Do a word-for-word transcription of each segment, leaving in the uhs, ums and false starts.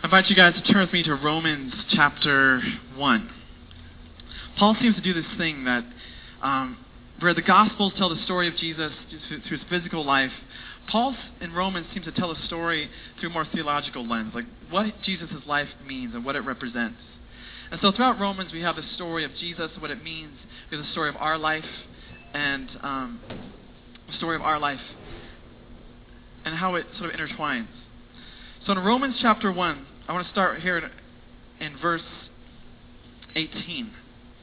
invite you guys to turn with me to Romans chapter one. Paul seems to do this thing that um, where the Gospels tell the story of Jesus through his physical life. Paul in Romans seems to tell a story through a more theological lens, like what Jesus' life means and what it represents. And so throughout Romans, we have the story of Jesus, what it means. We have the story of our life and um, the story of our life and how it sort of intertwines. So in Romans chapter one, I want to start here in, in verse eighteen.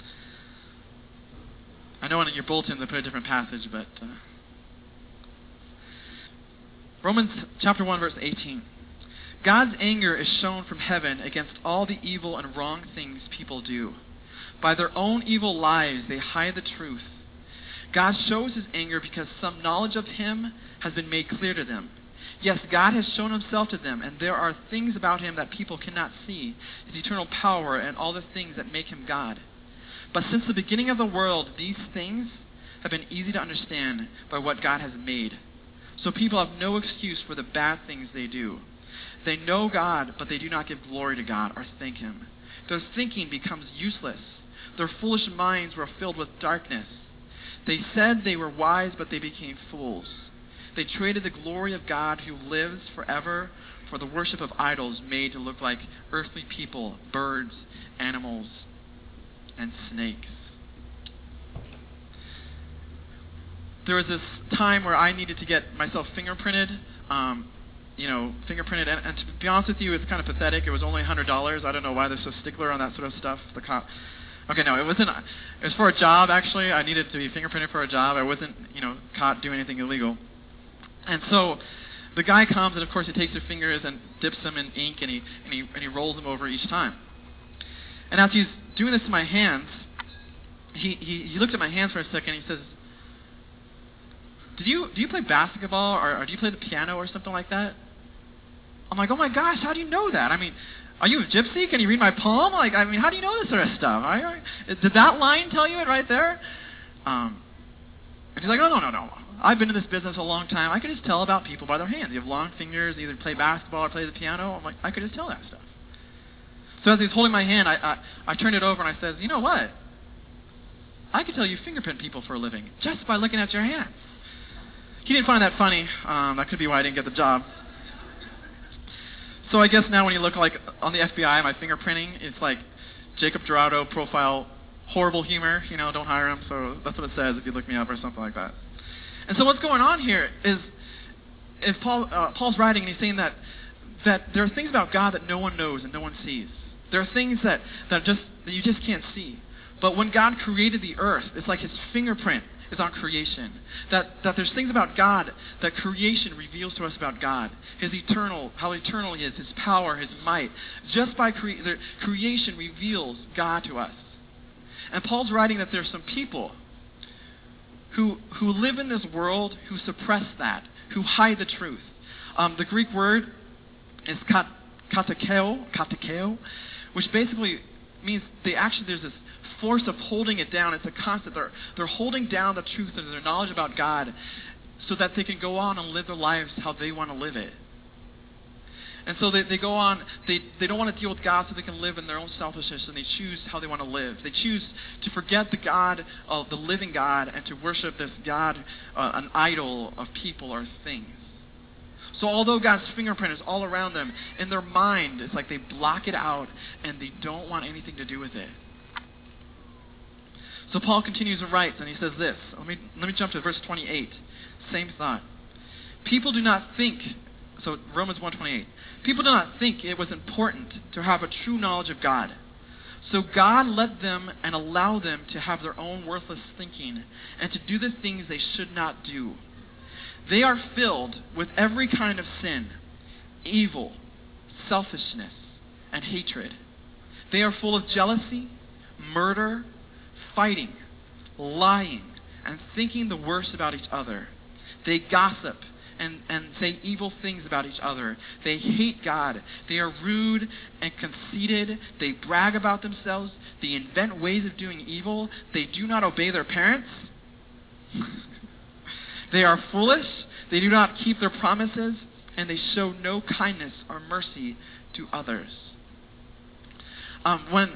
I know in your bulletin they put a different passage, but uh, Romans chapter one, verse eighteen. God's anger is shown from heaven against all the evil and wrong things people do. By their own evil lives, they hide the truth. God shows his anger because some knowledge of him has been made clear to them. Yes, God has shown himself to them, and there are things about him that people cannot see, his eternal power and all the things that make him God. But since the beginning of the world, these things have been easy to understand by what God has made. So people have no excuse for the bad things they do. They know God, but they do not give glory to God or thank him. Their thinking becomes useless. Their foolish minds were filled with darkness. They said they were wise, but they became fools. They traded the glory of God who lives forever for the worship of idols made to look like earthly people, birds, animals, and snakes. There was this time where I needed to get myself fingerprinted. Um, you know, fingerprinted. And, and to be honest with you, it's kind of pathetic. It was only one hundred dollars. I don't know why they're so stickler on that sort of stuff. The cop. Okay, no, it wasn't. It was for a job, actually. I needed to be fingerprinted for a job. I wasn't, you know, caught doing anything illegal. And so the guy comes, and of course he takes your fingers and dips them in ink, and he and he and he rolls them over each time. And as he's doing this to my hands, he he, he looked at my hands for a second. And he says, "Did you do you play basketball or, or do you play the piano or something like that?" I'm like, "Oh my gosh, how do you know that? I mean, are you a gypsy? Can you read my palm? Like, I mean, how do you know this sort of stuff? I, I, did that line tell you it right there?" Um, and he's like, "Oh no no no." I've been in this business a long time. I could just tell about people by their hands. You have long fingers, either play basketball or play the piano. I'm like, I could just tell that stuff. So as he's holding my hand, I, I, I turned it over and I says, "You know what? I could tell you fingerprint people for a living just by looking at your hands." He didn't find that funny. Um, that could be why I didn't get the job. So I guess now when you look like on the F B I, my fingerprinting, it's like Jacob Dorado profile, horrible humor. You know, don't hire him. So that's what it says if you look me up or something like that. And so what's going on here is, is Paul, uh, Paul's writing, and he's saying that that there are things about God that no one knows and no one sees. There are things that, that just that you just can't see. But when God created the earth, it's like his fingerprint is on creation. That that there's things about God that creation reveals to us about God. His eternal, how eternal he is, his power, his might. Just by cre- the, creation reveals God to us. And Paul's writing that there's some people Who, who live in this world, who suppress that, who hide the truth. Um, the Greek word is kat, katakeo, katakeo, which basically means they actually, there's this force of holding it down. It's a constant. They're, they're holding down the truth and their knowledge about God so that they can go on and live their lives how they want to live it. And so they, they go on, they, they don't want to deal with God so they can live in their own selfishness, and they choose how they want to live. They choose to forget the God, of the living God, and to worship this God, uh, an idol of people or things. So although God's fingerprint is all around them, in their mind, it's like they block it out and they don't want anything to do with it. So Paul continues and writes, and he says this. Let me, let me jump to verse twenty-eight. Same thought. People do not think... So Romans one twenty-eight. People do not think it was important to have a true knowledge of God. So God let them and allow them to have their own worthless thinking and to do the things they should not do. They are filled with every kind of sin, evil, selfishness, and hatred. They are full of jealousy, murder, fighting, lying, and thinking the worst about each other. They gossip And, and say evil things about each other. They hate God. They are rude and conceited. They brag about themselves. They invent ways of doing evil. They do not obey their parents. They are foolish. They do not keep their promises. and they show no kindness or mercy to others. Um, when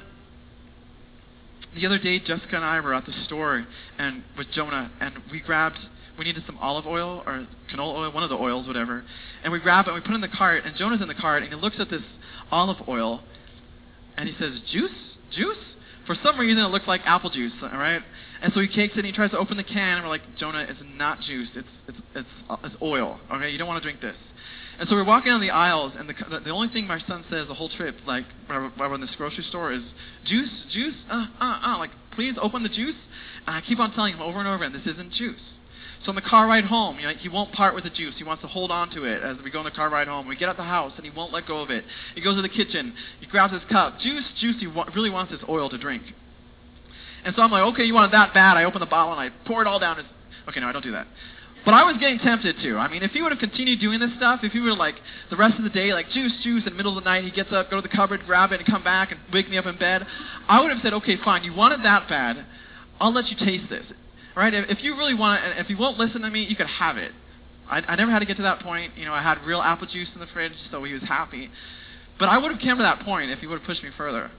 the other day, Jessica and I were at the store and with Jonah, and we grabbed, we needed some olive oil or canola oil, one of the oils, whatever, and we grab it and we put it in the cart, and Jonah's in the cart, and he looks at this olive oil, and he says, juice? Juice? For some reason, it looked like apple juice, all right? And so he takes it and he tries to open the can, and we're like, Jonah, it's not juice, it's it's it's, it's oil, okay? You don't want to drink this. And so we're walking down the aisles, and the the only thing my son says the whole trip, like, while we're in this grocery store is, juice, juice, uh, uh, uh, like, please open the juice. And I keep on telling him over and over again, this isn't juice. So on the car ride home, you know, he won't part with the juice. He wants to hold on to it as we go on the car ride home. We get out the house, and he won't let go of it. He goes to the kitchen. He grabs his cup. Juice, juice, he wa- really wants this oil to drink. And so I'm like, okay, you want it that bad. I open the bottle, and I pour it all down his... Okay, no, I don't do that. But I was getting tempted to. I mean, if he would have continued doing this stuff, if he were like, the rest of the day, like, juice, juice, in the middle of the night, he gets up, go to the cupboard, grab it, and come back and wake me up in bed, I would have said, okay, fine, you want it that bad. I'll let you taste this. Right? If you really want it, if you won't listen to me, you could have it. I, I never had to get to that point. You know, I had real apple juice in the fridge, so he was happy. But I would have come to that point if he would have pushed me further.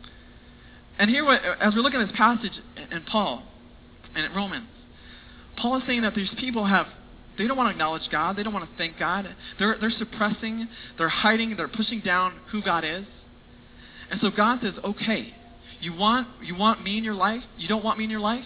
And here, as we look at this passage in Paul and in Romans, Paul is saying that these people have, they don't want to acknowledge God. They don't want to thank God. They're, they're suppressing, they're hiding, they're pushing down who God is. And so God says, okay, you want, you want me in your life? You don't want me in your life?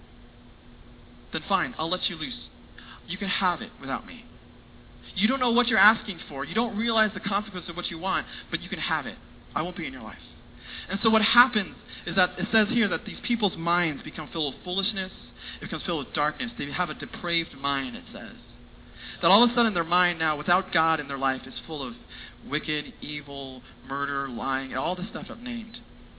Then fine, I'll let you loose. You can have it without me. You don't know what you're asking for. You don't realize the consequence of what you want, but you can have it. I won't be in your life. And so what happens is that it says here that these people's minds become filled with foolishness. It becomes filled with darkness. They have a depraved mind, it says. That all of a sudden their mind now, without God in their life, is full of wicked, evil, murder, lying, and all the stuff I've named.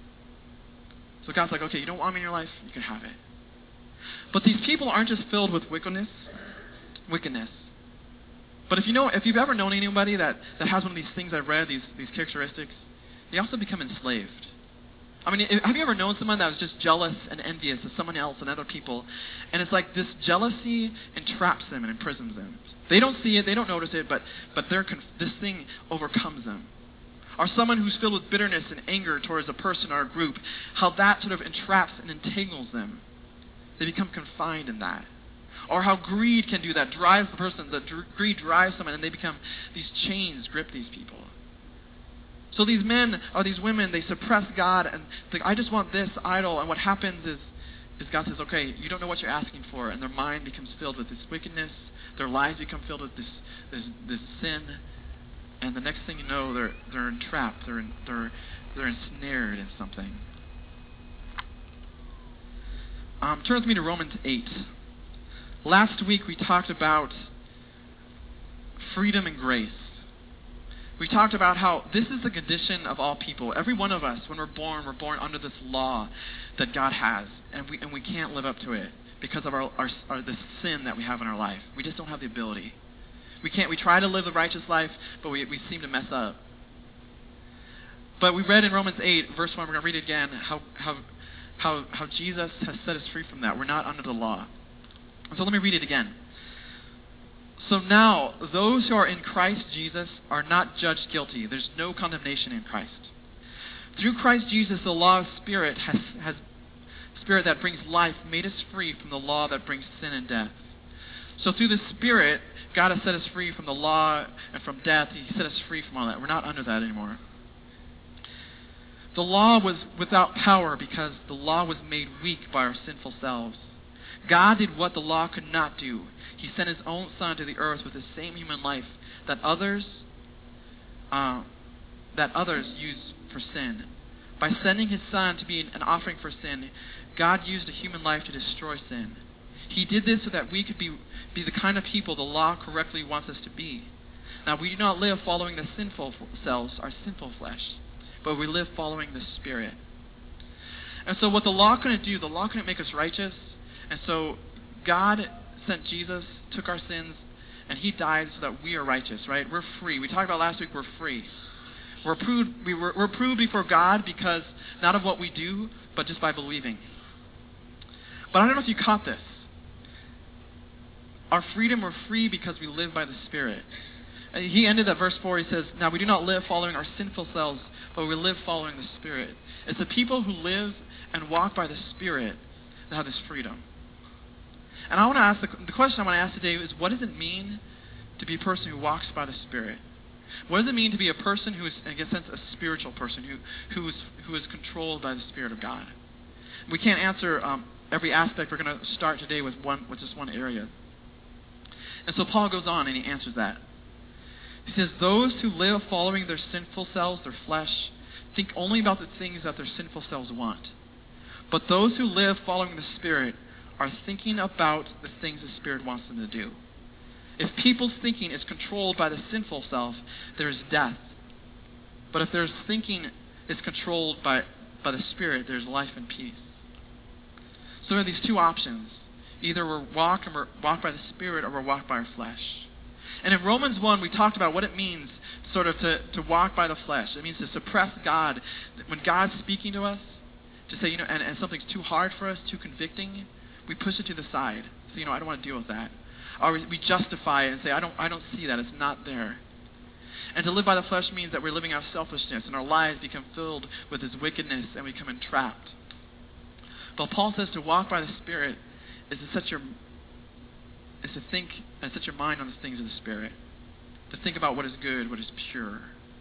So God's like, okay, you don't want me in your life? You can have it. But these people aren't just filled with wickedness, wickedness. But if you know, if you've ever known anybody that, that has one of these things I've read, these, these characteristics, they also become enslaved. I mean, have you ever known someone that was just jealous and envious of someone else and other people? And it's like this jealousy entraps them and imprisons them. They don't see it, they don't notice it, but but they're conf- this thing overcomes them. Or someone who's filled with bitterness and anger towards a person or a group, how that sort of entraps and entangles them. They become confined in that. Or how greed can do that, drives the person, the dr- greed drives someone, and they become, these chains grip these people. So these men or these women, they suppress God and think, I just want this idol. And what happens is, is God says, okay, you don't know what you're asking for. And their mind becomes filled with this wickedness. Their lives become filled with this this, this sin. And the next thing you know, they're they're entrapped. They're they're they're ensnared in something. Um, turn with me to Romans eight. Last week we talked about freedom and grace. We talked about how this is the condition of all people. Every one of us, when we're born, we're born under this law that God has, and we and we can't live up to it because of our, our, our the sin that we have in our life. We just don't have the ability. We can't. We try to live the righteous life, but we we seem to mess up. But we read in Romans eight, verse one. We're going to read it again. How how how how Jesus has set us free from that. We're not under the law. So let me read it again. So now, those who are in Christ Jesus are not judged guilty. There's no condemnation in Christ. Through Christ Jesus, the law of Spirit has, has Spirit that brings life made us free from the law that brings sin and death. So through the Spirit, God has set us free from the law and from death. He set us free from all that. We're not under that anymore. The law was without power because the law was made weak by our sinful selves. God did what the law could not do. He sent his own Son to the earth with the same human life that others uh, that others use for sin. By sending his Son to be an offering for sin, God used a human life to destroy sin. He did this so that we could be, be the kind of people the law correctly wants us to be. Now, we do not live following the sinful selves, our sinful flesh, but we live following the Spirit. And so what the law couldn't do, the law couldn't make us righteous. And so God sent Jesus, took our sins, and he died so that we are righteous, right? We're free. We talked about last week, we're free. We're approved, we were, we're approved before God because not of what we do, but just by believing. But I don't know if you caught this. Our freedom, we're free because we live by the Spirit. He ended at verse four. He says, now we do not live following our sinful selves, but we live following the Spirit. It's the people who live and walk by the Spirit that have this freedom. And I want to ask, the, the question I want to ask today is, what does it mean to be a person who walks by the Spirit? What does it mean to be a person who is, in a sense, a spiritual person, who, who, is, who is controlled by the Spirit of God? We can't answer um, every aspect. We're going to start today with one, with just one area. And so Paul goes on and he answers that. He says, those who live following their sinful selves, their flesh, think only about the things that their sinful selves want. But those who live following the Spirit are thinking about the things the Spirit wants them to do. If people's thinking is controlled by the sinful self, there is death. But if their thinking is controlled by, by the Spirit, there's life and peace. So there are these two options. Either we're walk, and we're walk by the Spirit, or we're walk by our flesh. And in Romans one, we talked about what it means sort of to, to walk by the flesh. It means to suppress God. When God's speaking to us, to say, you know, and, and something's too hard for us, too convicting, we push it to the side. So, you know, I don't want to deal with that. Or we, we justify it and say, I don't, I don't see that. It's not there. And to live by the flesh means that we're living out of selfishness, and our lives become filled with this wickedness, and we become entrapped. But Paul says to walk by the Spirit is to set your is to think and set your mind on the things of the Spirit. To think about what is good, what is pure.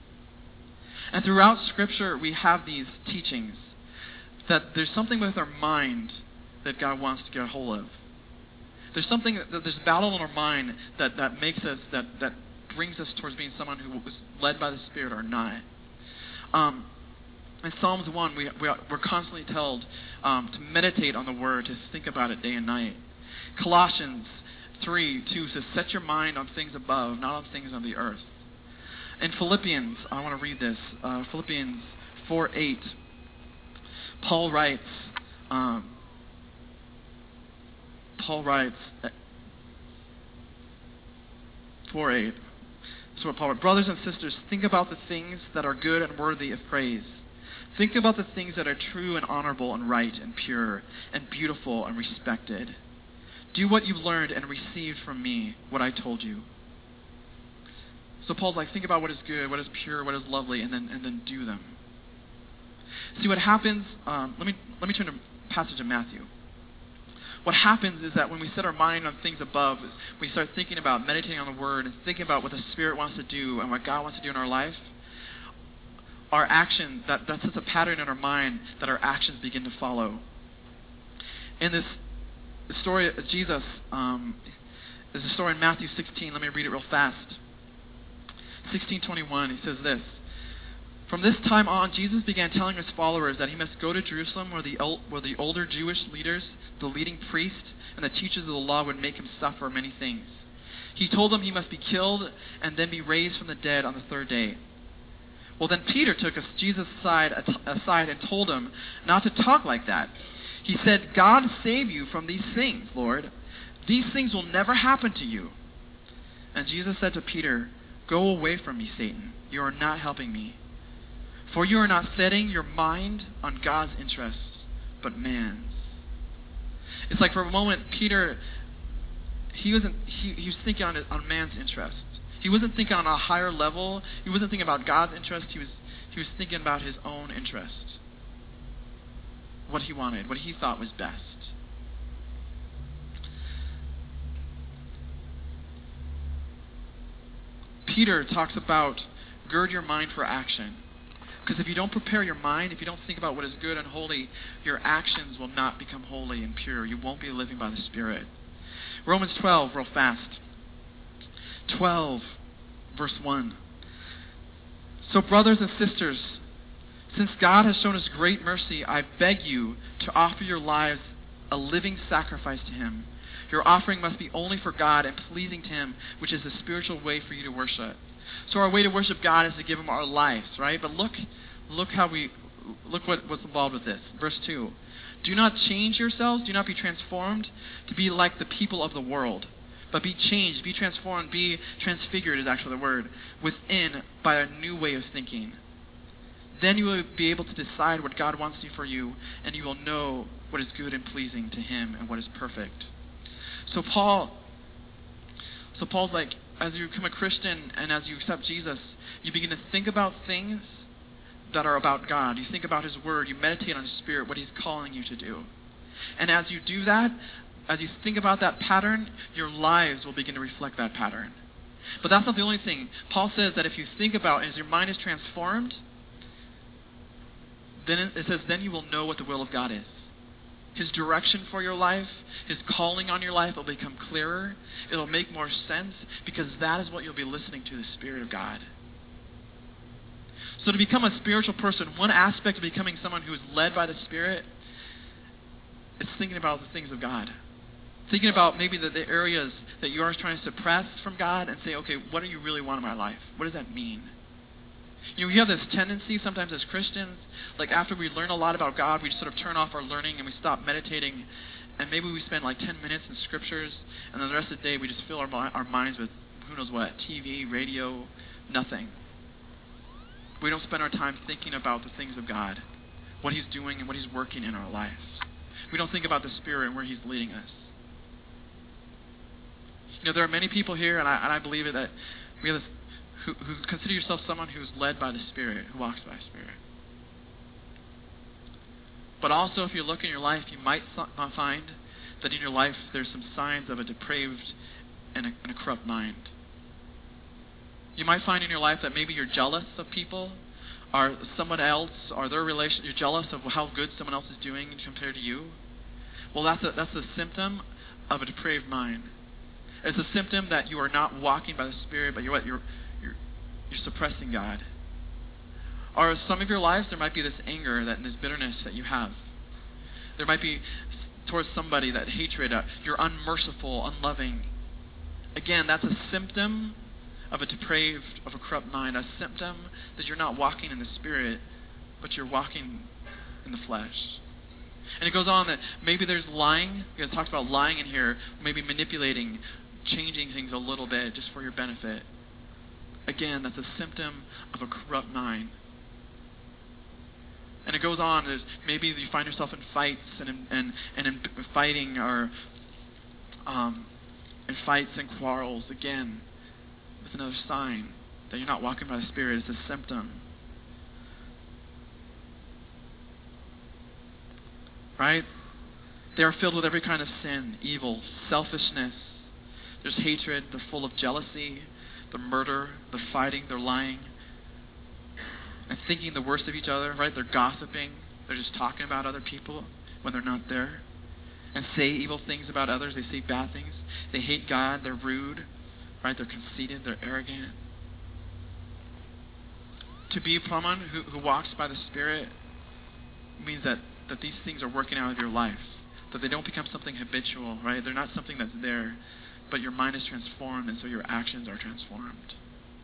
And throughout Scripture, we have these teachings that there's something with our mind that God wants to get a hold of. There's something, there's a battle in our mind that, that makes us, that, that brings us towards being someone who was led by the Spirit or not. Um, in Psalms one, we, we are, we're constantly told um, to meditate on the Word, to think about it day and night. Colossians three two says, set your mind on things above, not on things on the earth. In Philippians, I want to read this, uh, Philippians four eight, Paul writes, um, Paul writes, four eight, this is what Paul wrote, brothers and sisters, think about the things that are good and worthy of praise. Think about the things that are true and honorable and right and pure and beautiful and respected. Do what you learned and received from me, what I told you. So Paul's like, think about what is good, what is pure, what is lovely, and then and then do them. See what happens, um, let me let me turn to passage of Matthew. What happens is that when we set our mind on things above, we start thinking about, meditating on the Word, and thinking about what the Spirit wants to do and what God wants to do in our life, our action, that, that sets a pattern in our mind that our actions begin to follow. In this story of Jesus, um, there's a story in Matthew sixteen. Let me read it real fast. sixteen twenty-one, he says this. From this time on, Jesus began telling his followers that he must go to Jerusalem where the, where the older Jewish leaders, the leading priests, and the teachers of the law would make him suffer many things. He told them he must be killed and then be raised from the dead on the third day. Well, then Peter took Jesus aside, aside and told him not to talk like that. He said, God save you from these things, Lord. These things will never happen to you. And Jesus said to Peter, go away from me, Satan. You are not helping me. For you are not setting your mind on God's interests, but man's. It's like for a moment, Peter, he wasn't he, he was thinking on, on man's interest. He wasn't thinking on a higher level. He wasn't thinking about God's interest. He was he was thinking about his own interest. What he wanted, what he thought was best. Peter talks about gird your mind for action. Because if you don't prepare your mind, if you don't think about what is good and holy, your actions will not become holy and pure. You won't be living by the Spirit. Romans twelve, real fast. twelve, verse one. So brothers and sisters, since God has shown us great mercy, I beg you to offer your lives a living sacrifice to him. Your offering must be only for God and pleasing to him, which is the spiritual way for you to worship. So our way to worship God is to give him our lives, right? But look, look how we, look what, what's involved with this. Verse two. Do not change yourselves, do not be transformed to be like the people of the world. But be changed, be transformed, be transfigured is actually the word, within by a new way of thinking. Then you will be able to decide what God wants to do for you, and you will know what is good and pleasing to him and what is perfect. So Paul, so Paul's like, as you become a Christian and as you accept Jesus, you begin to think about things that are about God. You think about his word. You meditate on his spirit, what he's calling you to do. And as you do that, as you think about that pattern, your lives will begin to reflect that pattern. But that's not the only thing. Paul says that if you think about, as your mind is transformed, then it says, then you will know what the will of God is. His direction for your life, his calling on your life will become clearer. It'll make more sense because that is what you'll be listening to, the Spirit of God. So to become a spiritual person, one aspect of becoming someone who is led by the Spirit is thinking about the things of God. Thinking about maybe the, the areas that you are trying to suppress from God and say, okay, what do you really want in my life? What does that mean? You know, we have this tendency sometimes as Christians, like after we learn a lot about God, we just sort of turn off our learning and we stop meditating, and maybe we spend like ten minutes in scriptures, and then the rest of the day we just fill our, our minds with who knows what, T V, radio, nothing. We don't spend our time thinking about the things of God, what he's doing and what he's working in our lives. We don't think about the Spirit and where he's leading us. You know, there are many people here, and I, and I believe it, that we have this, who, who consider yourself someone who's led by the Spirit, who walks by the Spirit. But also, if you look in your life, you might find that in your life there's some signs of a depraved and a, and a corrupt mind. You might find in your life that maybe you're jealous of people, or someone else, or their relation. You're jealous of how good someone else is doing compared to you. Well, that's a, that's a symptom of a depraved mind. It's a symptom that you are not walking by the Spirit, but you're what? You're, you're, you're suppressing God. Or some of your lives, there might be this anger, that this bitterness that you have. There might be towards somebody that hatred. Uh, you're unmerciful, unloving. Again, that's a symptom of a depraved, of a corrupt mind. A symptom that you're not walking in the Spirit, but you're walking in the flesh. And it goes on that maybe there's lying. It talks about lying in here, maybe manipulating, changing things a little bit just for your benefit. Again, that's a symptom of a corrupt mind. And it goes on. There's, maybe you find yourself in fights and in, and, and in fighting or um, in fights and quarrels. Again, it's another sign that you're not walking by the Spirit. It's a symptom. Right? They are filled with every kind of sin, evil, selfishness. There's hatred. They're full of jealousy, the murder, the fighting, they're lying, and thinking the worst of each other, right? They're gossiping. They're just talking about other people when they're not there. And say evil things about others. They say bad things. They hate God. They're rude, right? They're conceited. They're arrogant. To be someone who, who walks by the Spirit means that, that these things are working out of your life. That they don't become something habitual, right? They're not something that's there, but your mind is transformed, and so your actions are transformed.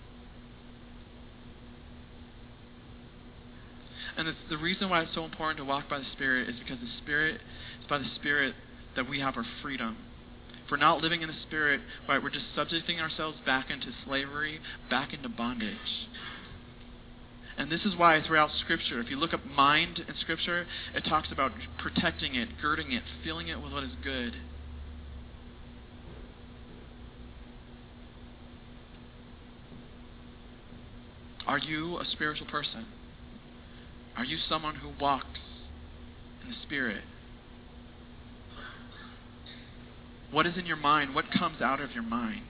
And it's the reason why it's so important to walk by the Spirit is because the Spirit, it's by the Spirit that we have our freedom. If we're not living in the Spirit, right, we're just subjecting ourselves back into slavery, back into bondage. And this is why throughout Scripture, if you look up mind in Scripture, it talks about protecting it, girding it, filling it with what is good. Are you a spiritual person? Are you someone who walks in the Spirit? What is in your mind? What comes out of your mind?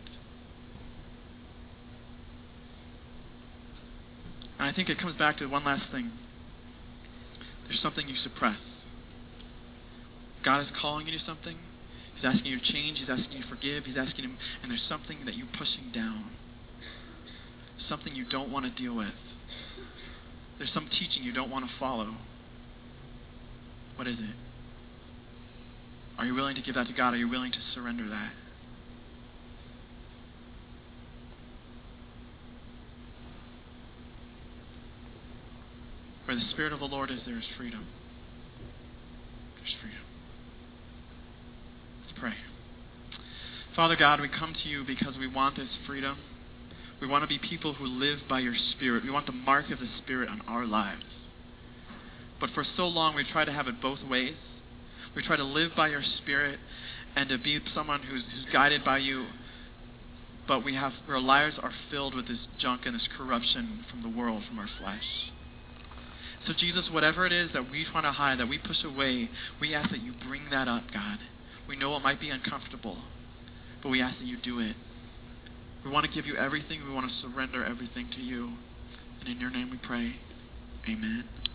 And I think it comes back to one last thing. There's something you suppress. God is calling you to something. He's asking you to change. He's asking you to forgive. He's asking him, and there's something that you're pushing down. Something you don't want to deal with. There's some teaching you don't want to follow. What is it? Are you willing to give that to God? Are you willing to surrender that? Where the Spirit of the Lord is, there is freedom. There's freedom. Let's pray. Father God, we come to you because we want this freedom. We want to be people who live by your Spirit. We want the mark of the Spirit on our lives. But for so long, we try to have it both ways. We try to live by your Spirit and to be someone who's, who's guided by you but we have, our lives are filled with this junk and this corruption from the world, from our flesh. So Jesus, whatever it is that we want to hide, that we push away, we ask that you bring that up, God. We know it might be uncomfortable, but we ask that you do it. We want to give you everything. We want to surrender everything to you. And in your name we pray. Amen.